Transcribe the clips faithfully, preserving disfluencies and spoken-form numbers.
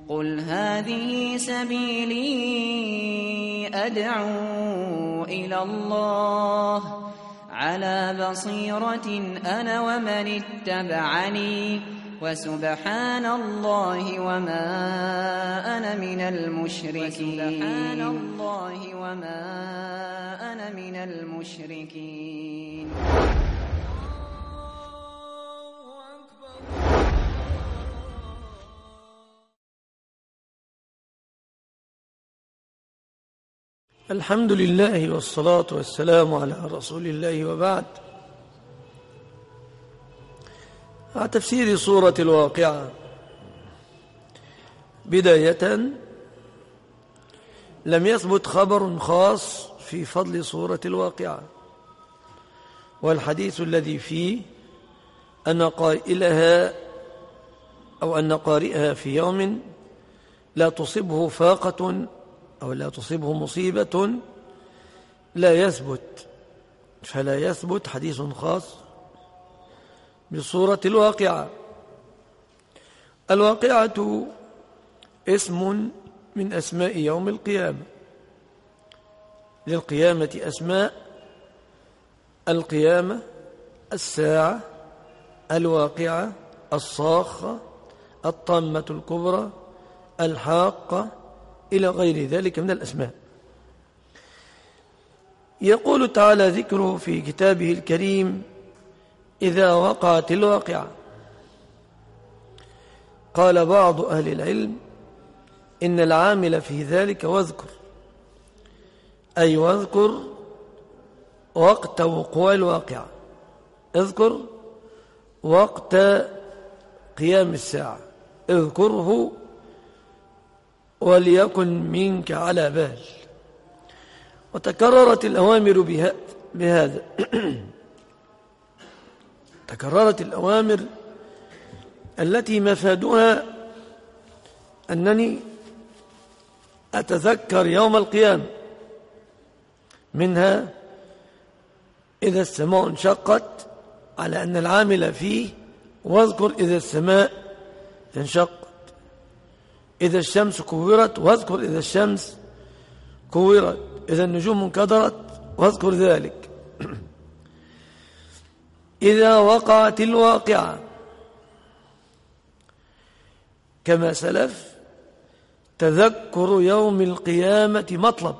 قل هذه سبيلي أدعو إلى الله على بصيرة أنا ومن اتبعني وسبحان الله وما أنا من المشركين وسبحان الله وما أنا من المشركين. الحمد لله والصلاة والسلام على رسول الله، وبعد. مع تفسير سورة الواقعة، بداية لم يثبت خبر خاص في فضل سورة الواقعة، والحديث الذي فيه أن قائلها أو أن قارئها في يوم لا تصبه فاقة أو لا تصيبه مصيبة لا يثبت، فلا يثبت حديث خاص بسورة الواقعة. الواقعة اسم من أسماء يوم القيامة، للقيامة أسماء: القيامة، الساعة، الواقعة، الصاخة، الطامة الكبرى، الحاقة، إلى غير ذلك من الأسماء. يقول تعالى ذكره في كتابه الكريم: إذا وقعت الواقعة. قال بعض أهل العلم إن العامل في ذلك واذكر، أي واذكر وقت وقوع الواقعة، اذكر وقت قيام الساعة، اذكره وليكن منك على بال. وتكررت الأوامر بها بهذا تكررت الأوامر التي مفادها أنني أتذكر يوم القيامة، منها إذا السماء انشقت، على أن العامل فيه واذكر إذا السماء انشقت، إذا الشمس كورت واذكر إذا الشمس كورت، إذا النجوم انكدرت واذكر ذلك. إذا وقعت الواقعة كما سلف، تذكر يوم القيامة مطلب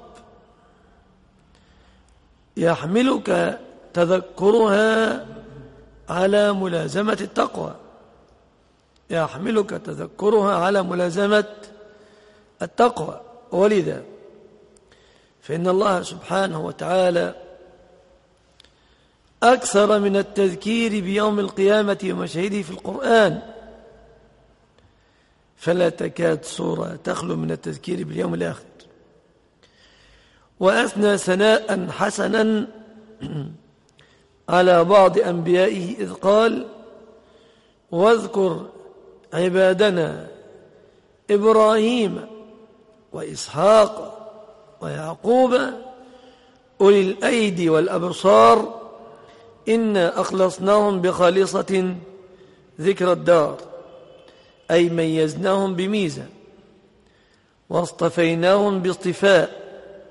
يحملك تذكرها على ملازمة التقوى، يحملك تذكرها على ملازمة التقوى. ولذا فإن الله سبحانه وتعالى أكثر من التذكير بيوم القيامة ومشاهده في القرآن، فلا تكاد سورة تخلو من التذكير باليوم الآخر. وأثنى ثناء حسنا على بعض أنبيائه إذ قال: واذكر عبادنا إبراهيم وإسحاق ويعقوب أولي الأيدي والأبصار إنا أخلصناهم بخالصة ذكر الدار، أي ميزناهم بميزة، واصطفيناهم باصطفاء،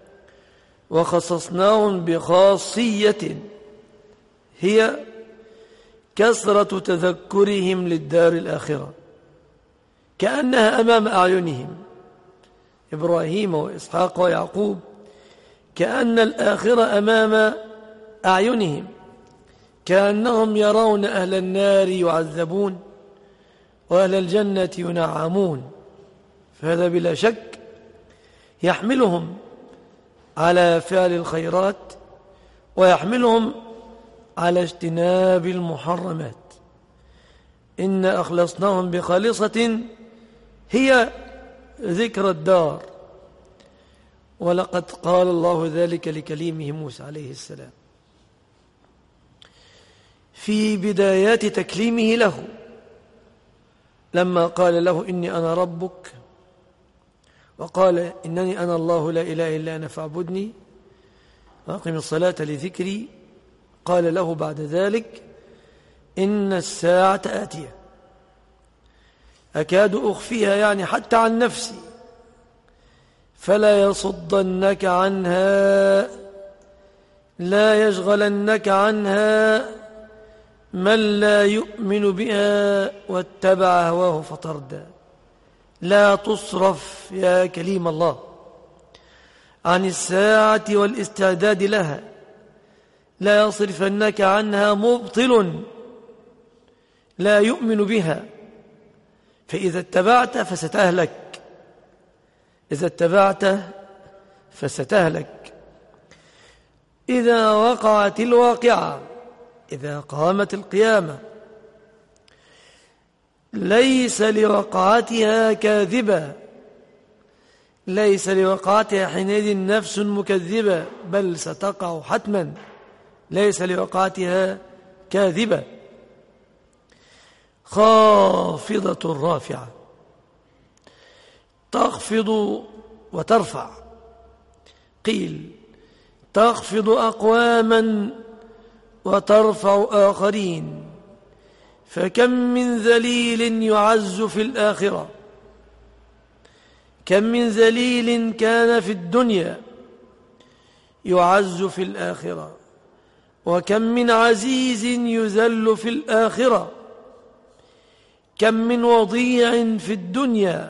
وخصصناهم بخاصية هي كثرة تذكرهم للدار الآخرة، كأنها أمام أعينهم. إبراهيم وإسحاق ويعقوب كأن الآخرة أمام أعينهم، كأنهم يرون أهل النار يعذبون وأهل الجنة ينعمون. فهذا بلا شك يحملهم على فعل الخيرات ويحملهم على اجتناب المحرمات. إنا أخلصناهم بخالصة هي ذكر الدار، ولقد قال الله ذلك لكليمه موسى عليه السلام في بدايات تكليمه له، لما قال له: إني أنا ربك، وقال: إنني أنا الله لا إله إلا أنا فاعبدني وأقم الصلاة لذكري. قال له بعد ذلك: إن الساعة آتية، أكاد أخفيها يعني حتى عن نفسي، فلا يصدنك عنها، لا يشغلنك عنها من لا يؤمن بها واتبع هواه فتردى. لا تصرف يا كليم الله عن الساعة والاستعداد لها، لا يصرفنك عنها مبطل لا يؤمن بها، فإذا اتبعت فستهلك، إذا اتبعت فستهلك. إذا وقعت الواقعة، إذا قامت القيامة، ليس لوقعتها كاذبة، ليس لوقعتها حينئذ نفس مكذبة، بل ستقع حتما، ليس لوقعتها كاذبة. خافضة رافعة، تخفض وترفع. قيل تخفض أقواما وترفع آخرين، فكم من ذليل يعز في الآخرة، كم من ذليل كان في الدنيا يعز في الآخرة، وكم من عزيز يذل في الآخرة، كم من وضيع في الدنيا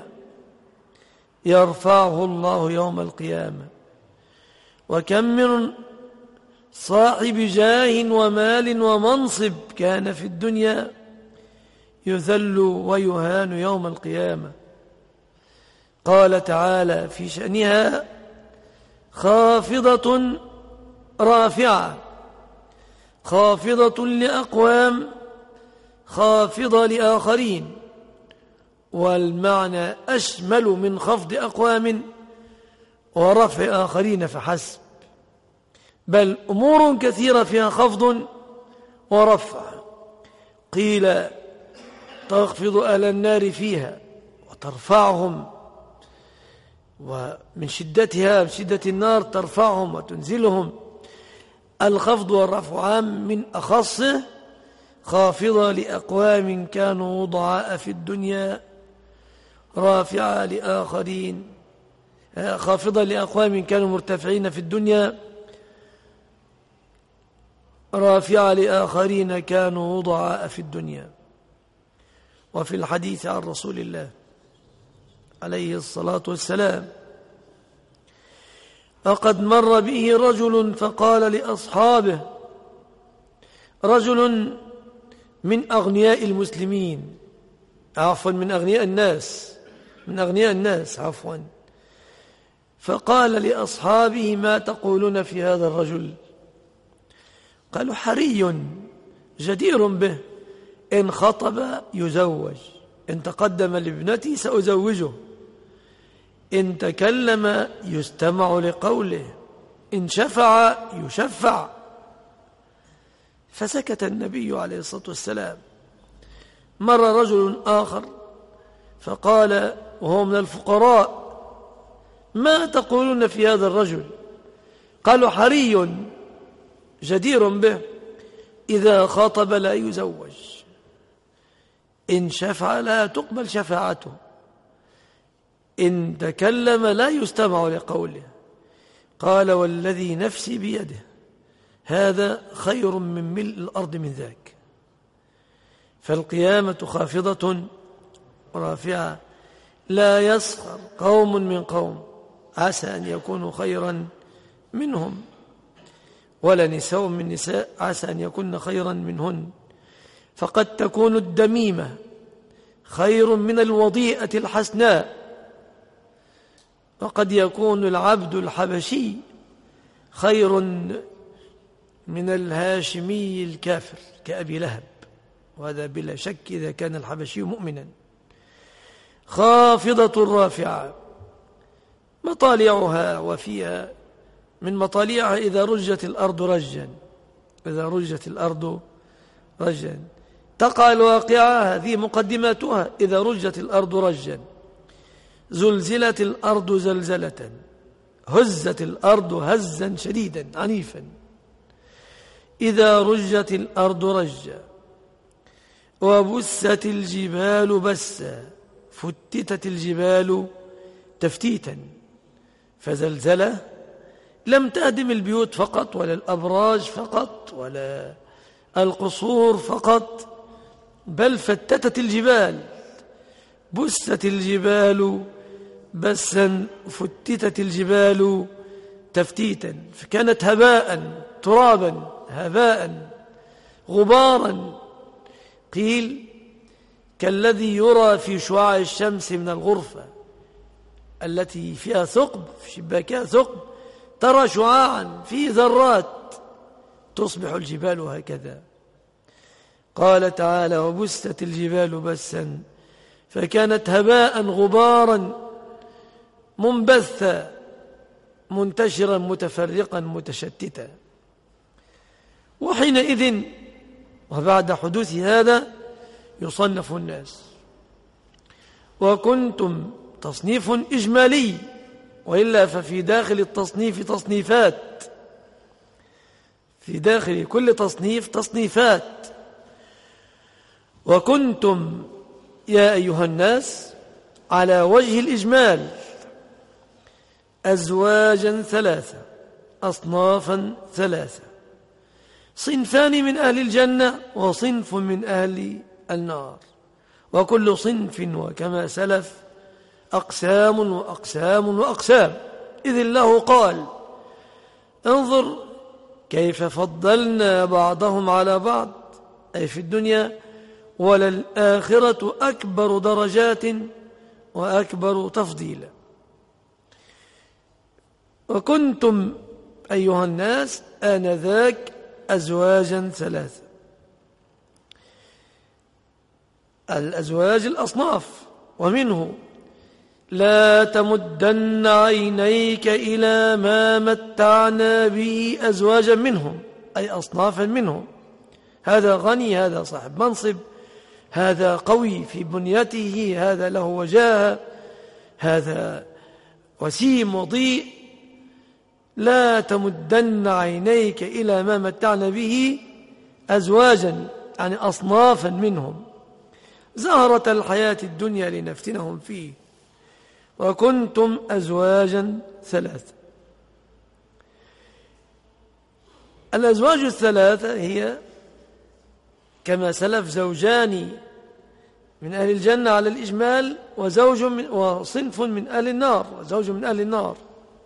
يرفعه الله يوم القيامة، وكم من صاحب جاه ومال ومنصب كان في الدنيا يذل ويهان يوم القيامة. قال تعالى في شأنها خافضة رافعة، خافضة لأقوام، خافضة لآخرين، والمعنى أشمل من خفض أقوام ورفع آخرين فحسب، بل أمور كثيرة فيها خفض ورفع. قيل تخفض أهل النار فيها وترفعهم، ومن شدتها من شدة النار ترفعهم وتنزلهم. الخفض والرفع عام، من أخصه خافضة لأقوام كانوا ضعاء في الدنيا، رافعة لآخرين، خافضة لأقوام كانوا مرتفعين في الدنيا، رافعة لآخرين كانوا ضعاء في الدنيا. وفي الحديث عن رسول الله عليه الصلاة والسلام وقد مر به رجل فقال لأصحابه، رجل من أغنياء المسلمين، عفوا من أغنياء الناس، من أغنياء الناس عفوا، فقال لأصحابه ما تقولون في هذا الرجل؟ قالوا حري جدير به، إن خطب يزوج، إن تقدم لابنتي سأزوجه، إن تكلم يستمع لقوله، إن شفع يشفع. فسكت النبي عليه الصلاة والسلام. مر رجل آخر فقال وهو من الفقراء ما تقولون في هذا الرجل؟ قالوا حري جدير به، إذا خاطب لا يزوج، إن شفع لا تقبل شفاعته، إن تكلم لا يستمع لقوله. قال والذي نفسي بيده هذا خير من ملء الأرض من ذاك. فالقيامة خافضة رافعة، لا يسخر قوم من قوم عسى أن يكونوا خيرا منهم، ولا نساء من نساء عسى أن يكون خيرا منهن. فقد تكون الدميمة خير من الوضيئة الحسناء، وقد يكون العبد الحبشي خير من الهاشمي الكافر كأبي لهب، وهذا بلا شك إذا كان الحبشي مؤمنا. خافضة رافعة، مطالعها وفيها من مطالعها إذا رجت الأرض رجا، إذا رجت الأرض رجا تقع الواقعة، هذه مقدماتها. إذا رجت الأرض رجا، زلزلت الأرض زلزلة، هزت الأرض هزا شديدا عنيفا. إذا رجت الأرض رجا، وبست الجبال بسا، فتتت الجبال تفتيتا. فزلزلة لم تهدم البيوت فقط ولا الأبراج فقط ولا القصور فقط، بل فتتت الجبال. بست الجبال بسا فتتت الجبال تفتيتا، فكانت هباء ترابا هباء غبارا. قيل كالذي يرى في شعاع الشمس من الغرفة التي فيها ثقب، في شباكها ثقب، ترى شعاعا فيه ذرات، تصبح الجبال هكذا. قال تعالى: وبست الجبال بسا فكانت هباء غبارا منبثا منتشرا متفرقا متشتتا. وحينئذ وبعد حدوث هذا يصنف الناس. وكنتم تصنيف إجمالي، وإلا ففي داخل التصنيف تصنيفات، في داخل كل تصنيف تصنيفات. وكنتم يا أيها الناس على وجه الإجمال أزواجا ثلاثة، أصنافا ثلاثة، صنفان من أهل الجنة وصنف من أهل النار، وكل صنف وكما سلف أقسام وأقسام وأقسام. إذ الله قال: انظر كيف فضلنا بعضهم على بعض، أي في الدنيا، وللآخرة أكبر درجات وأكبر تفضيلا. وكنتم أيها الناس آنذاك أزواجا ثلاثة. الأزواج الأصناف، ومنه: لا تمدن عينيك إلى ما متعنا به أزواجا منهم، أي أصنافا منهم. هذا غني، هذا صاحب منصب، هذا قوي في بنيته، هذا له وجاهة، هذا وسيم وضيء. لا تمدن عينيك إلى ما متعنا به أزواجا، يعني أصنافا منهم، زهرة الحياة الدنيا لنفتنهم فيه. وكنتم أزواجا ثلاثة. الأزواج الثلاثة هي كما سلف زوجان من أهل الجنة على الإجمال، وزوج من وصنف من أهل النار، وزوج من أهل النار.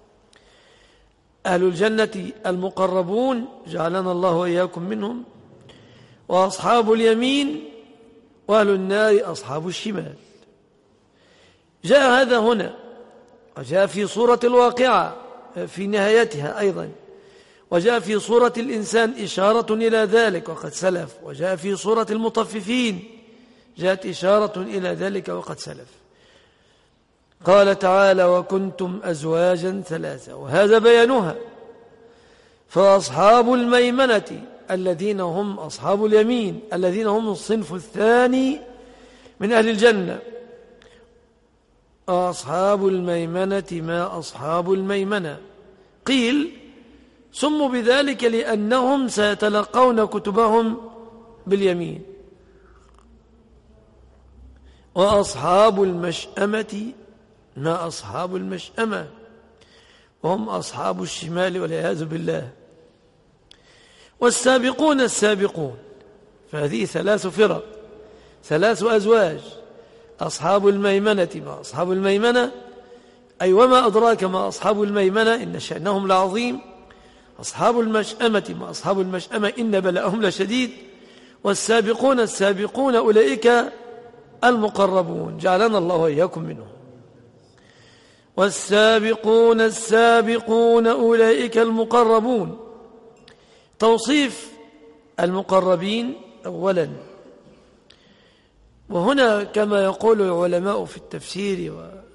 أهل الجنة المقربون جعلنا الله وإياكم منهم، وأصحاب اليمين، وأهل النار أصحاب الشمال. جاء هذا هنا، وجاء في سورة الواقعة في نهايتها أيضا، وجاء في سورة الإنسان إشارة إلى ذلك وقد سلف، وجاء في سورة المطففين جاءت إشارة إلى ذلك وقد سلف. قال تعالى: وكنتم أزواجا ثلاثة، وهذا بيانها. فأصحاب الميمنة الذين هم أصحاب اليمين، الذين هم الصنف الثاني من أهل الجنة. أصحاب الميمنة ما أصحاب الميمنة؟ قيل سموا بذلك لأنهم سيتلقون كتبهم باليمين. وأصحاب المشأمة ما أصحاب المشأمة؟ وهم أصحاب الشمال والعياذ بالله. والسابقون السابقون، فهذه ثلاث فرق، ثلاث أزواج. أصحاب الميمنة ما أصحاب الميمنة، أي وما أدراك ما أصحاب الميمنة، إن شأنهم لعظيم. أصحاب المشأمة ما أصحاب المشأمة، إن بلاءهم لشديد. والسابقون السابقون أولئك المقربون، جعلنا الله وإياكم منهم. والسابقون السابقون أولئك المقربون. توصيف المقربين أولا، وهنا كما يقول العلماء في التفسير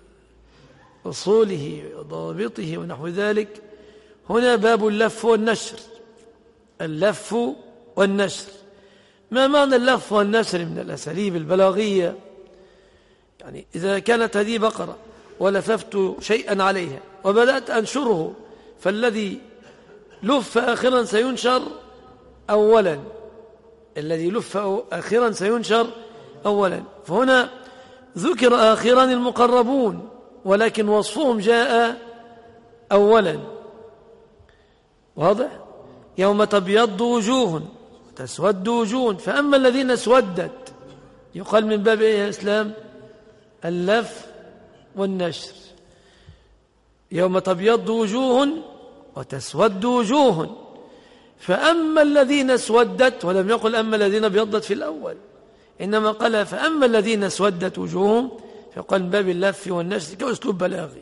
وأصوله وضابطه ونحو ذلك، هنا باب اللف والنشر. اللف والنشر، ما معنى اللف والنشر من الأساليب البلاغية؟ يعني إذا كانت هذه بقرة ولففت شيئا عليها وبدأت أنشره، فالذي لف آخرا سينشر أولا، الذي لف آخرا سينشر أولا. فهنا ذكر آخرا المقربون، ولكن وصفهم جاء أولا. واضح؟ يوم تبيض وجوه وتسود وجوه، فأما الذين اسودت يقال من باب إيه يا إسلام؟ اللف والنشر. يوم تبيض وجوه وتسود وجوه، فأما الذين اسودت، ولم يقل أما الذين ابيضت في الأول، إنما قال فأما الذين اسودت وجوههم، فقال من باب اللف والنشر كأسلوب بلاغي.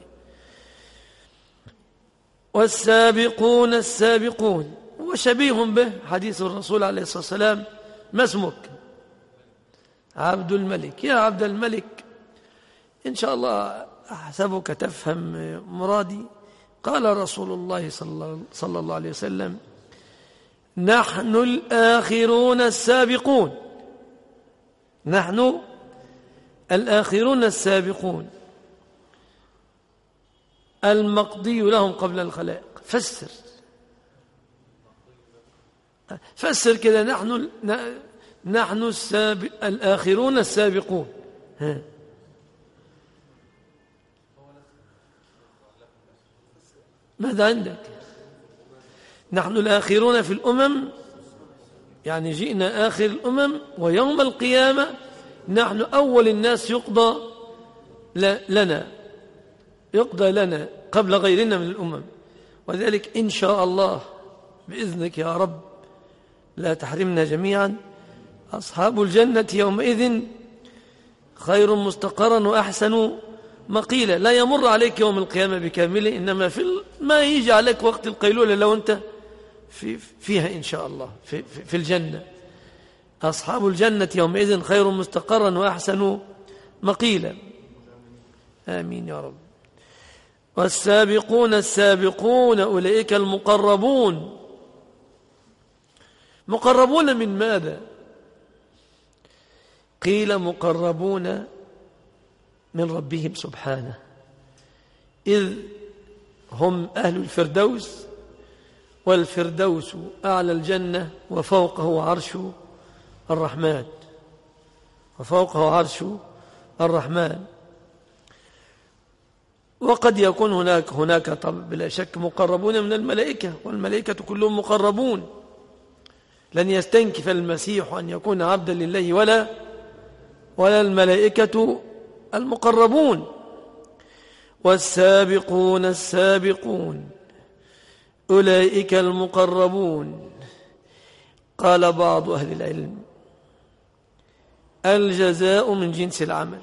والسابقون السابقون وشبيه به حديث الرسول عليه الصلاة والسلام: ما اسمك؟ عبد الملك. يا عبد الملك، إن شاء الله أحسبك تفهم مرادي. قال رسول الله صلى الله عليه وسلم: نحن الآخرون السابقون، نحن الآخرون السابقون المقضي لهم قبل الخلائق. فسر فسر كده. نحن نحن السابق الآخرون السابقون. ها. ماذا عندك؟ نحن الآخرون في الأمم، يعني جئنا آخر الأمم، ويوم القيامة نحن أول الناس يقضى لنا، يقضى لنا قبل غيرنا من الأمم. وذلك إن شاء الله بإذنك يا رب لا تحرمنا جميعا. أصحاب الجنة يومئذ خير مستقرا وأحسن مقيلا. لا يمر عليك يوم القيامة بكامله، إنما في ما يجي عليك وقت القيلولة لو أنت في فيها إن شاء الله في, في, في الجنة. أصحاب الجنة يومئذ خير مستقرا وأحسن مقيلا. آمين يا رب. والسابقون السابقون أولئك المقربون. مقربون من ماذا؟ قيل مقربون من ربهم سبحانه، إذ هم أهل الفردوس، والفردوس أعلى الجنة، وفوقه عرش الرحمن، وفوقه عرش الرحمن. وقد يكون هناك هناك طبعا بلا شك مقربون من الملائكة، والملائكة كلهم مقربون. لن يستنكف المسيح أن يكون عبدا لله ولا ولا الملائكة المقربون. والسابقون السابقون أولئك المقربون. قال بعض أهل العلم: الجزاء من جنس العمل،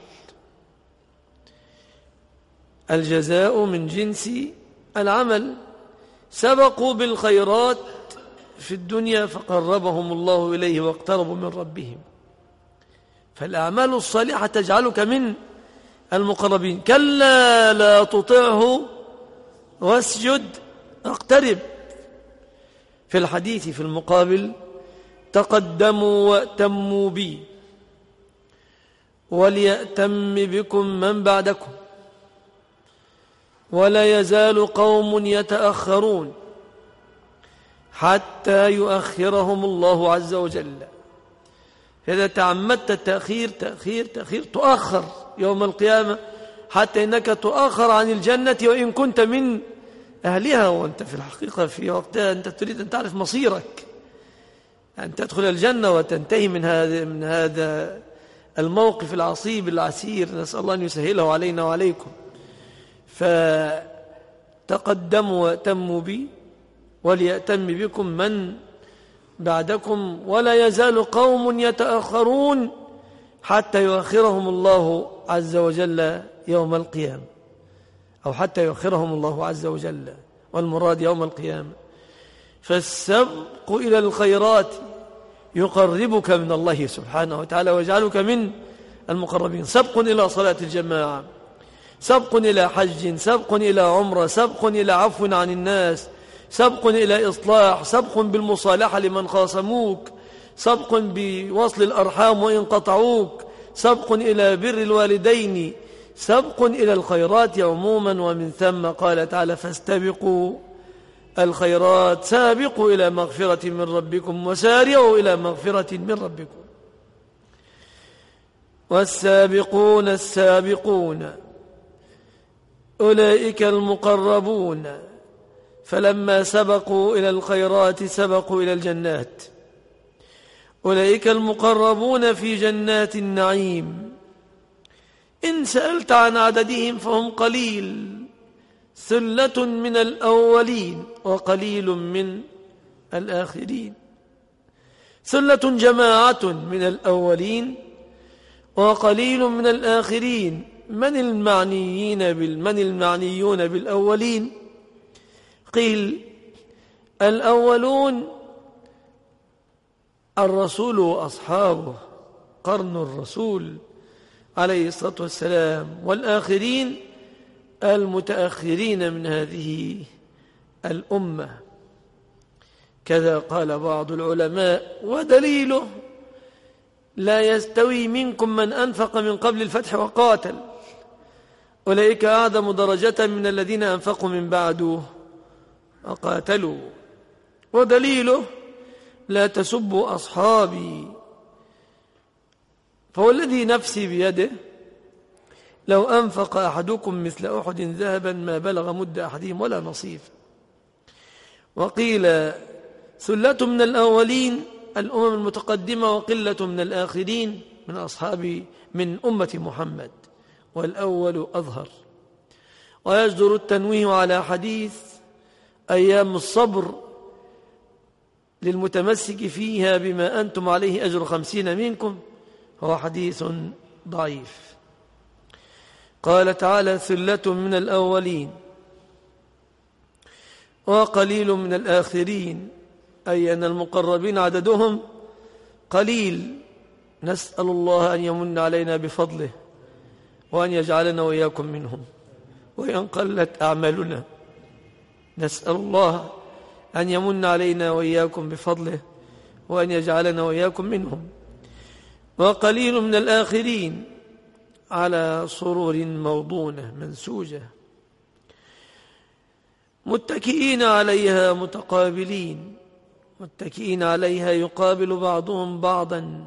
الجزاء من جنس العمل. سبقوا بالخيرات في الدنيا فقربهم الله إليه واقتربوا من ربهم. فالأعمال الصالحة تجعلك من المقربين. كلا لا تطعه واسجد اقترب. في الحديث في المقابل: تقدموا وأتموا بي وليأتم بكم من بعدكم ولا يزال قوم يتأخرون حتى يؤخرهم الله عز وجل. إذا تعمدت التأخير تأخير تأخير تؤخر يوم القيامة، حتى إنك تؤخر عن الجنة وإن كنت من أهلها، وأنت في الحقيقة في وقتها أنت تريد أن تعرف مصيرك، أن تدخل الجنة وتنتهي من هذا من هذا الموقف العصيب العسير. نسأل الله أن يسهله علينا وعليكم. فتقدموا وأتموا بي وليأتم بكم من بعدكم ولا يزال قوم يتأخرون حتى يؤخرهم الله عز وجل يوم القيامة، أو حتى يؤخرهم الله عز وجل، والمراد يوم القيامة. فالسبق إلى الخيرات يقربك من الله سبحانه وتعالى ويجعلك من المقربين. سبق إلى صلاة الجماعة، سبق إلى حج، سبق إلى عمرة، سبق إلى عفو عن الناس، سبق إلى إصلاح، سبق بالمصالحة لمن خاصموك، سبق بوصل الأرحام وإن قطعوك، سبق إلى بر الوالدين، سبق إلى الخيرات عموما. ومن ثم قال تعالى: فاستبقوا الخيرات، سابقوا إلى مغفرة من ربكم وسارعوا إلى مغفرة من ربكم. والسابقون السابقون أولئك المقربون فلما سبقوا إلى الخيرات سبقوا إلى الجنات أولئك المقربون في جنات النعيم إن سألت عن عددهم فهم قليل ثلة من الأولين وقليل من الآخرين ثلة جماعة من الأولين وقليل من الآخرين من المعنيين بالمن المعنيون بالأولين قيل الأولون الرسول وأصحابه قرن الرسول عليه الصلاة والسلام والآخرين المتأخرين من هذه الأمة كذا قال بعض العلماء ودليله لا يستوي منكم من أنفق من قبل الفتح وقاتل أولئك أعظم درجة من الذين أنفقوا من بعده وقاتلوا ودليله لا تسبوا أصحابي فهو الذي نفسي بيده لو أنفق أحدكم مثل أحد ذهبا ما بلغ مد أحدهم ولا نصيف وقيل ثلة من الأولين الأمم المتقدمة وقلة من الآخرين من أصحاب من أمة محمد والأول أظهر ويجدر التنويه على حديث أيام الصبر للمتمسك فيها بما أنتم عليه أجر خمسين منكم هو حديث ضعيف قال تعالى ثلة من الأولين وقليل من الآخرين أي أن المقربين عددهم قليل نسأل الله أن يمن علينا بفضله وأن يجعلنا وإياكم منهم وإن قلت أعمالنا نسأل الله أن يمن علينا وإياكم بفضله وأن يجعلنا وإياكم منهم وقليل من الآخرين على سرور موضونة منسوجة متكئين عليها متقابلين متكئين عليها يقابل بعضهم بعضا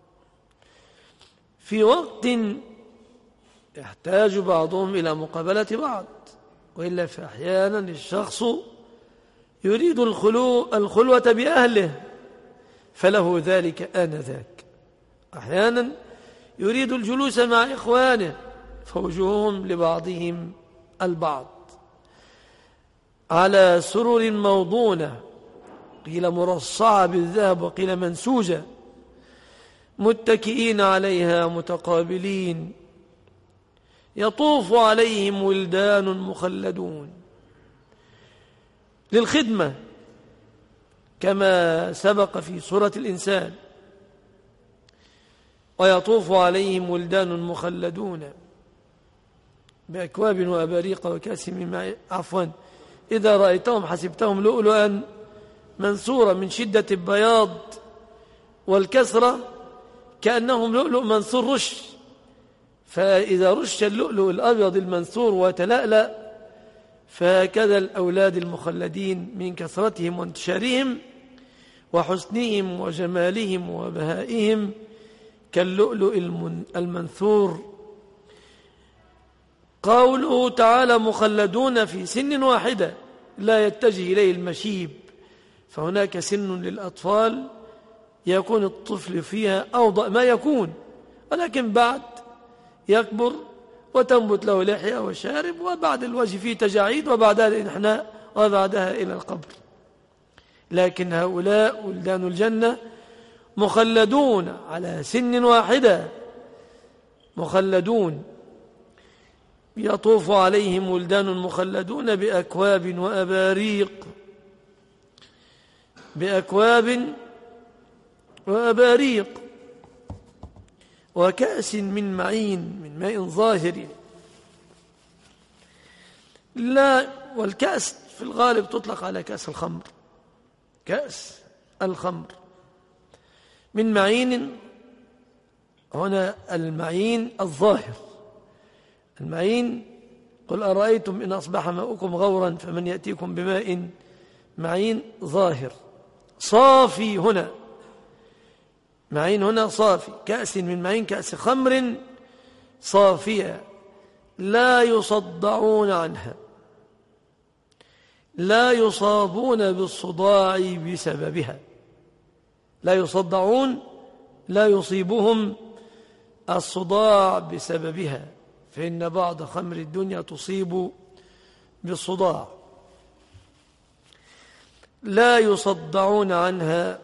في وقت يحتاج بعضهم إلى مقابلة بعض وإلا فأحيانا الشخص يريد الخلو الخلوة بأهله فله ذلك آنذاك أحيانا يريد الجلوس مع إخوانه فوجوههم لبعضهم البعض على سرر موضونة قيل مرصعة بالذهب وقيل منسوجة متكئين عليها متقابلين يطوف عليهم ولدان مخلدون للخدمة كما سبق في سورة الإنسان ويطوف عليهم ولدان مخلدون بأكواب وأباريق وكأس من معين عفوا إذا رأيتهم حسبتهم لؤلؤا منثورا من شدة البياض والكسرة كأنهم لؤلؤ منثور رش فإذا رش اللؤلؤ الأبيض المنثور وتلألأ فهكذا الأولاد المخلدين من كثرتهم وانتشارهم وحسنهم وجمالهم وبهائهم كاللؤلؤ المنثور قوله تعالى مخلدون في سن واحدة لا يتجه إليه المشيب فهناك سن للأطفال يكون الطفل فيها أوضأ ما يكون ولكن بعد يكبر وتنبت له لحية وشارب وبعد الوجه فيه تجاعيد وبعدها الإنحناء وبعدها إلى القبر لكن هؤلاء ولدان الجنة مخلدون على سن واحدة مخلدون يطوف عليهم ولدان مخلدون بأكواب وأباريق بأكواب وأباريق وكأس من معين من ماء ظاهر لا والكأس في الغالب تطلق على كأس الخمر كأس الخمر من معين هنا المعين الظاهر المعين قل أرأيتم إن أصبح ماؤكم غورا فمن يأتيكم بماء معين ظاهر صافي هنا معين هنا صافي، كأس من معين، كأس خمر صافية لا يصدعون عنها، لا يصابون بالصداع بسببها، لا يصدعون، لا يصيبهم الصداع بسببها، فإن بعض خمر الدنيا تصيب بالصداع. لا يصدعون عنها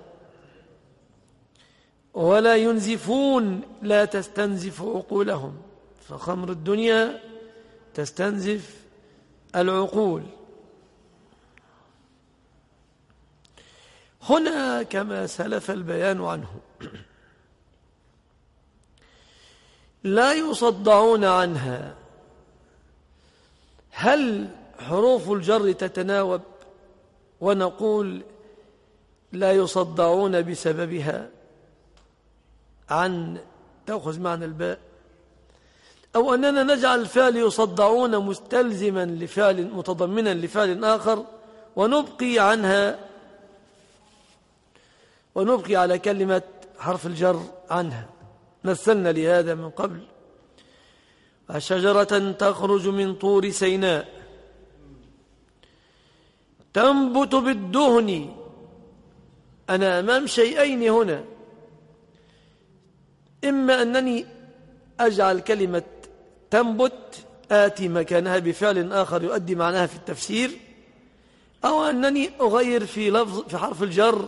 ولا ينزفون، لا تستنزف عقولهم، فخمر الدنيا تستنزف العقول. هنا كما سلف البيان عنه لا يصدعون عنها، هل حروف الجر تتناوب ونقول لا يصدعون بسببها عن تأخذ معنى الباء، أو أننا نجعل الفعل يصدعون مستلزما لفعل متضمنا لفعل آخر ونبقي عنها ونبقي على كلمة حرف الجر عنها؟ مثلنا لهذا من قبل: شجرة تخرج من طور سيناء تنبت بالدهن. أنا أمام شيئين هنا، إما أنني أجعل كلمة تنبت آتي مكانها بفعل آخر يؤدي معناها في التفسير، أو أنني أغير في لفظ في حرف الجر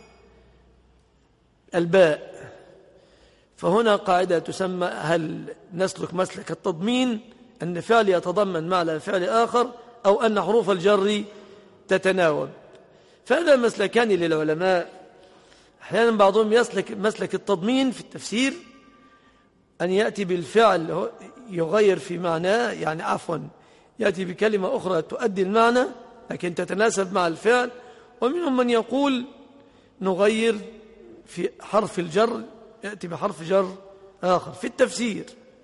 الباء. فهنا قاعدة تسمى: هل نسلك مسلك التضمين أن فعل يتضمن معنى فعل آخر، أو أن حروف الجر تتناوب؟ فهذا مسلكان للعلماء. أحيانا بعضهم يسلك مسلك التضمين في التفسير، أن يأتي بالفعل يغير في معناه، يعني عفوا يأتي بكلمة أخرى تؤدي المعنى لكن تتناسب مع الفعل. ومنهم من يقول نغير في حرف الجر، يأتي بحرف جر آخر في التفسير.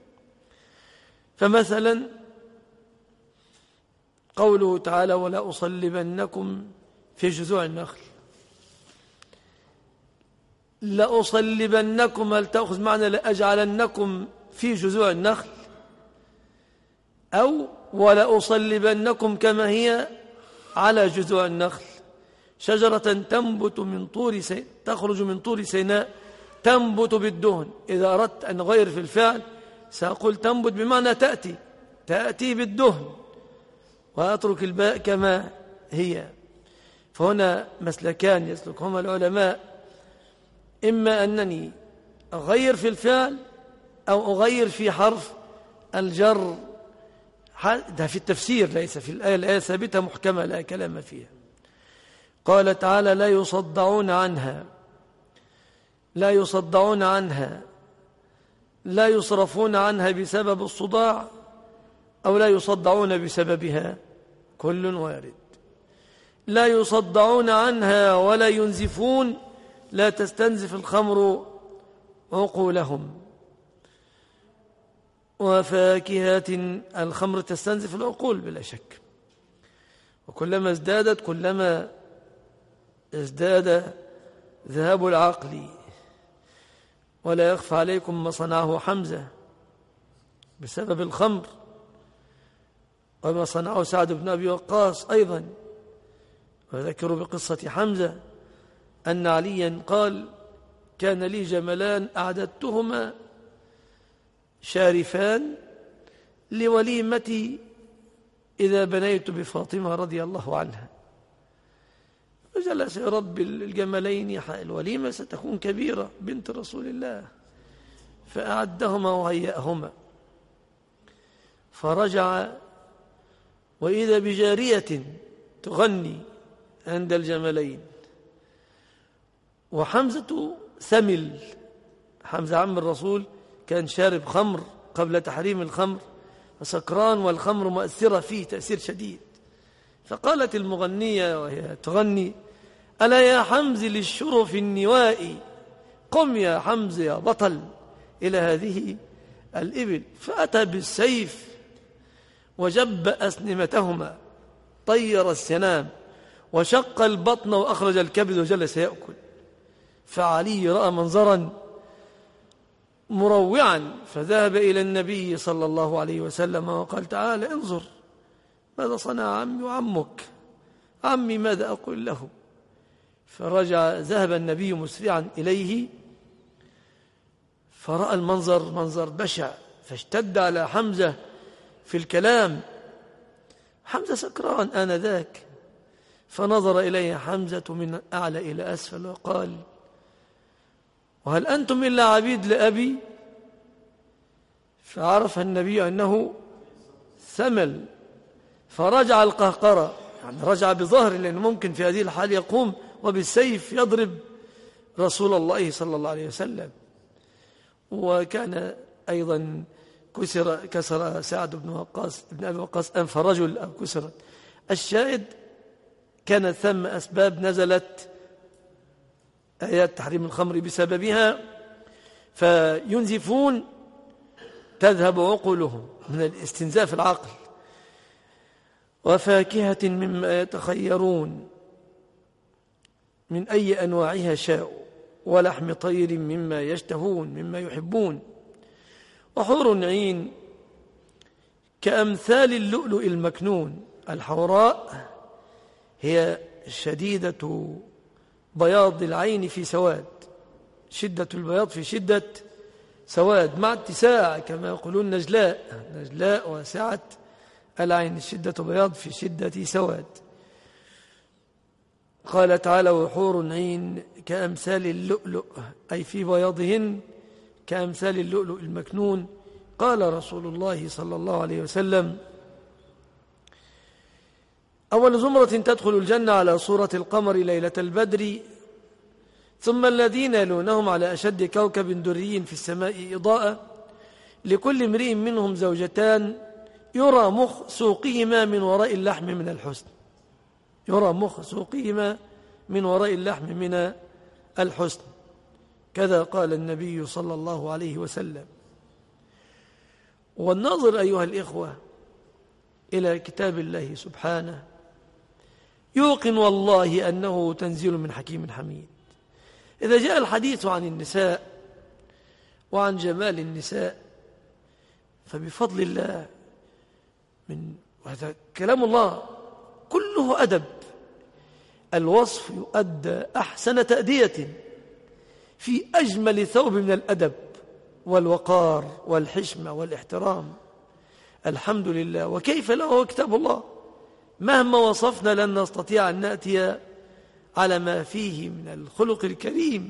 فمثلا قوله تعالى: ولا أصلبنكم في جذوع النخل. لأصلبنكم هل تأخذ معنى لأجعلنكم في جذوع النخل، أو ولا أصلبنكم كما هي على جذوع النخل؟ شجرة تنبت من طور سيناء، تخرج من طور سيناء تنبت بالدهن. إذا أردت أن أغير في الفعل سأقول تنبت بمعنى تأتي، تأتي بالدهن، وأترك الباء كما هي. فهنا مسلكان يسلكهما العلماء: إما أنني أغير في الفعل أو أغير في حرف الجر. ده في التفسير ليس في الآية، الآية ثابتة محكمة لا كلام فيها. قال تعالى: لا يصدعون عنها، لا يصدعون عنها، لا يصرفون عنها بسبب الصداع، أو لا يصدعون بسببها، كل وارد. لا يصدعون عنها ولا ينزفون، لا تستنزف الخمر عقولهم. وفاكهات، الخمر تستنزف العقول بلا شك، وكلما ازدادت كلما ازداد ذهاب العقل. ولا يخفى عليكم ما صنعه حمزة بسبب الخمر، وما صنعه سعد بن أبي وقاص أيضا. وذكروا بقصة حمزة أن عليا قال: كان لي جملان أعددتهما شارفان لوليمتي إذا بنيت بفاطمة رضي الله عنها. فجلس يربي الجملين، الوليمة ستكون كبيرة، بنت رسول الله، فأعدهما وهيأهما. فرجع وإذا بجارية تغني عند الجملين، وحمزة ثمل. حمزة عم الرسول كان شارب خمر قبل تحريم الخمر، وسكران، والخمر مؤثرة فيه تأثير شديد. فقالت المغنية وهي تغني: ألا يا حمز للشرف النوائي، قم يا حمز يا بطل إلى هذه الإبل. فأتى بالسيف وجب أسنمتهما، طير السنام وشق البطن وأخرج الكبد وجلس يأكل. فعلي رأى منظرا مروعا فذهب إلى النبي صلى الله عليه وسلم وقال تعالى انظر ماذا صنع عمي وعمك، عمي ماذا أقول له؟ فرجع ذهب النبي مسرعا إليه فرأى المنظر منظر بشع، فاشتد على حمزة في الكلام. حمزة سكران آنذاك، فنظر إليه حمزة من أعلى إلى أسفل وقال وهل أنتم إلا عبيد لأبي؟ فعرف النبي أنه ثمل فرجع القهقرة، يعني رجع بظهر، لأنه ممكن في هذه الحال يقوم وبالسيف يضرب رسول الله صلى الله عليه وسلم. وكان أيضا كسر كسر سعد بن وقاص ابن أبي وقاص أنف رجل أو كسر. الشاهد كانت ثم أسباب نزلت آيات تحريم الخمر بسببها، فينزفون تذهب عقولهم من الاستنزاف العقل، وفاكهة مما يتخيرون من أي أنواعها شاءوا، ولحم طير مما يشتهون مما يحبون، وحور عين كأمثال اللؤلؤ المكنون. الحوراء هي شديدة بياض العين في سواد، شدة البياض في شدة سواد مع اتساع، كما يقولون نجلاء، نجلاء وسعة العين، شدة بياض في شدة سواد. قال تعالى وحور عين كأمثال اللؤلؤ، أي في بياضهن كأمثال اللؤلؤ المكنون. قال رسول الله صلى الله عليه وسلم أول زمرة تدخل الجنة على صورة القمر ليلة البدر، ثم الذين يلونهم على أشد كوكب دري في السماء إضاءة، لكل امرئ منهم زوجتان يرى مخ سوقهما من وراء اللحم من الحسن، يرى مخ سوقهما من وراء اللحم من الحسن، كذا قال النبي صلى الله عليه وسلم. والناظر أيها الإخوة إلى كتاب الله سبحانه يوقن والله أنه تنزيل من حكيم حميد. إذا جاء الحديث عن النساء وعن جمال النساء فبفضل الله من وهذا كلام الله كله أدب، الوصف يؤدى أحسن تأدية في أجمل ثوب من الأدب والوقار والحشمة والاحترام. الحمد لله. وكيف له كتاب الله، مهما وصفنا لن نستطيع أن نأتي على ما فيه من الخلق الكريم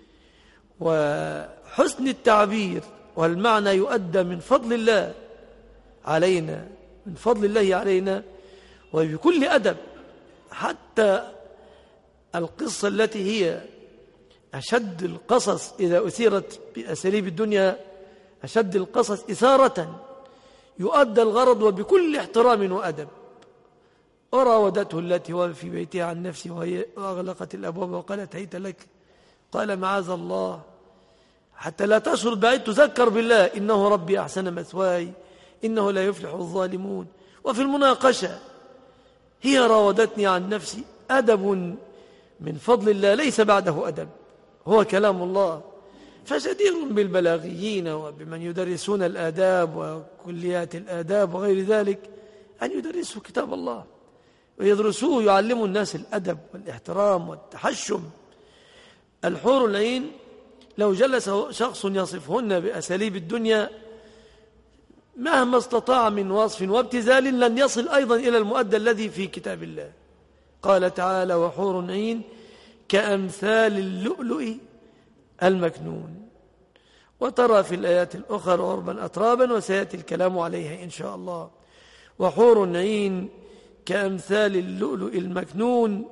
وحسن التعبير، والمعنى يؤدى من فضل الله علينا، من فضل الله علينا وبكل أدب. حتى القصة التي هي أشد القصص إذا أثيرت بأساليب الدنيا، أشد القصص إثارة، يؤدى الغرض وبكل احترام وأدب. وراودته التي هو في بيتها عن نفسه وهي أغلقت الأبواب وقالت هيت لك، قال معاذ الله، حتى لا تشعر بعيد تذكر بالله إنه ربي أحسن مثواي إنه لا يفلح الظالمون. وفي المناقشة هي راودتني عن نفسي، أدب من فضل الله ليس بعده أدب، هو كلام الله. فجدير بالبلاغيين وبمن يدرسون الآداب وكليات الآداب وغير ذلك أن يدرسوا كتاب الله ويدرسوه، يعلموا الناس الأدب والاحترام والتحشم. الحور العين لو جلس شخص يصفهن بأساليب الدنيا مهما استطاع من وصف وابتذال لن يصل أيضا إلى المؤدى الذي في كتاب الله. قال تعالى وحور عين كأمثال اللؤلؤ المكنون. وترى في الآيات الأخرى عربا أترابا وسيأتي الكلام عليها إن شاء الله. وحور عين كأمثال اللؤلؤ المكنون،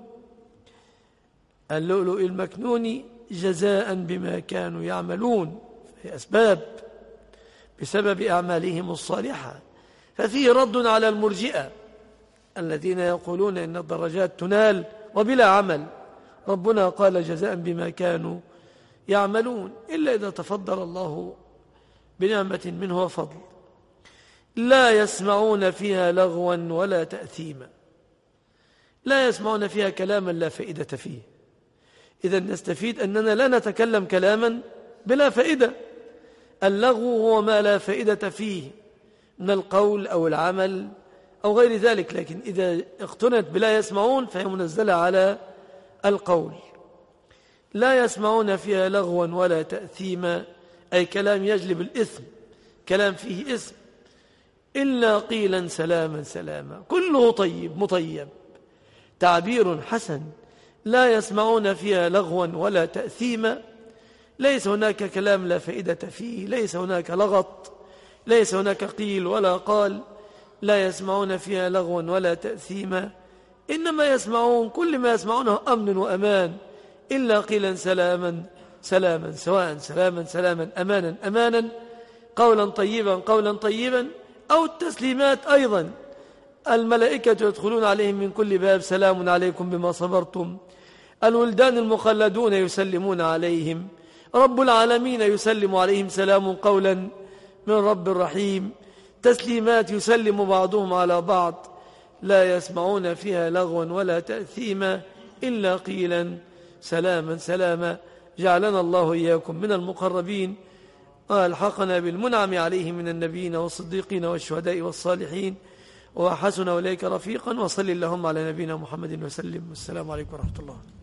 اللؤلؤ المكنون جزاء بما كانوا يعملون، في أسباب بسبب أعمالهم الصالحة. ففيه رد على المرجئة الذين يقولون إن الدرجات تنال وبلا عمل. ربنا قال جزاء بما كانوا يعملون، إلا إذا تفضل الله بنعمة منه وفضل. لا يسمعون فيها لغوا ولا تأثيما، لا يسمعون فيها كلاما لا فائدة فيه، إذا نستفيد أننا لا نتكلم كلاما بلا فائدة. اللغو هو ما لا فائدة فيه من القول أو العمل أو غير ذلك، لكن إذا اقتنت بلا يسمعون فهي منزلة على القول. لا يسمعون فيها لغوا ولا تأثيما، أي كلام يجلب الإثم، كلام فيه إثم، إلا قيلا سلاما سلاما، كله طيب مطيب، تعبير حسن. لا يسمعون فيها لغوا ولا تأثيما، ليس هناك كلام لا فائدة فيه، ليس هناك لغط، ليس هناك قيل ولا قال. لا يسمعون فيها لغوا ولا تأثيما، إنما يسمعون كل ما يسمعونه أمن وأمان، إلا قيلا سلاما سلاما، سواء سلاما سلاما، أمانا أمانا، قولا طيبا قولا طيبا، أو التسليمات أيضا. الملائكة يدخلون عليهم من كل باب، سلام عليكم بما صبرتم. الولدان المخلدون يسلمون عليهم، رب العالمين يسلم عليهم، سلام قولا من رب رحيم. تسليمات يسلم بعضهم على بعض. لا يسمعون فيها لغوا ولا تأثيما، إلا قيلا سلاما سلاما. جعلنا الله إياكم من المقربين، وألحقنا بالمنعم عليهم من النبيين والصديقين والشهداء والصالحين، وحسن أولئك رفيقا. وصل اللهم على نبينا محمد وسلم. والسلام عليكم ورحمة الله.